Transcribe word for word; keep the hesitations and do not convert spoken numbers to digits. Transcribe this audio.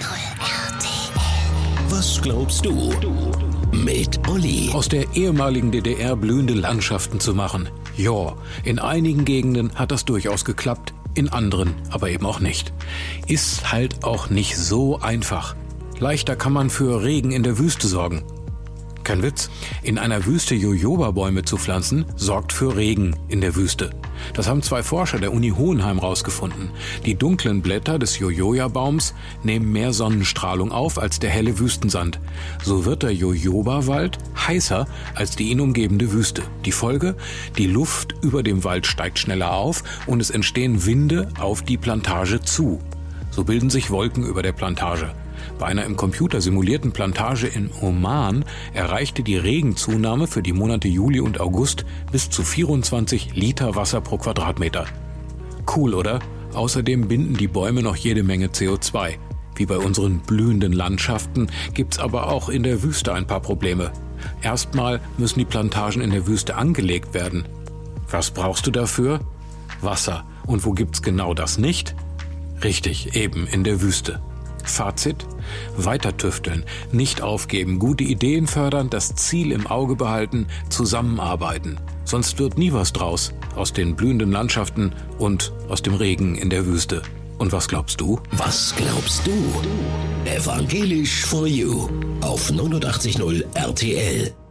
R T L. Was glaubst du? Mit Olli. Aus der ehemaligen D D R blühende Landschaften zu machen. Ja, in einigen Gegenden hat das durchaus geklappt, in anderen aber eben auch nicht. Ist halt auch nicht so einfach. Leichter kann man für Regen in der Wüste sorgen. Kein Witz, in einer Wüste Jojoba-Bäume zu pflanzen, sorgt für Regen in der Wüste. Das haben zwei Forscher der Uni Hohenheim rausgefunden. Die dunklen Blätter des Jojoba-Baums nehmen mehr Sonnenstrahlung auf als der helle Wüstensand. So wird der Jojoba-Wald heißer als die ihn umgebende Wüste. Die Folge? Die Luft über dem Wald steigt schneller auf und es entstehen Winde auf die Plantage zu. So bilden sich Wolken über der Plantage. Bei einer im Computer simulierten Plantage in Oman erreichte die Regenzunahme für die Monate Juli und August bis zu vierundzwanzig Liter Wasser pro Quadratmeter. Cool, oder? Außerdem binden die Bäume noch jede Menge C O zwei. Wie bei unseren blühenden Landschaften gibt's aber auch in der Wüste ein paar Probleme. Erstmal müssen die Plantagen in der Wüste angelegt werden. Was brauchst du dafür? Wasser. Und wo gibt's genau das nicht? Richtig, eben in der Wüste. Fazit: Weiter tüfteln, nicht aufgeben, gute Ideen fördern, das Ziel im Auge behalten, zusammenarbeiten. Sonst wird nie was draus aus den blühenden Landschaften und aus dem Regen in der Wüste. Und was glaubst du? Was glaubst du? Evangelisch for You auf neunundachtzig Komma null R T L.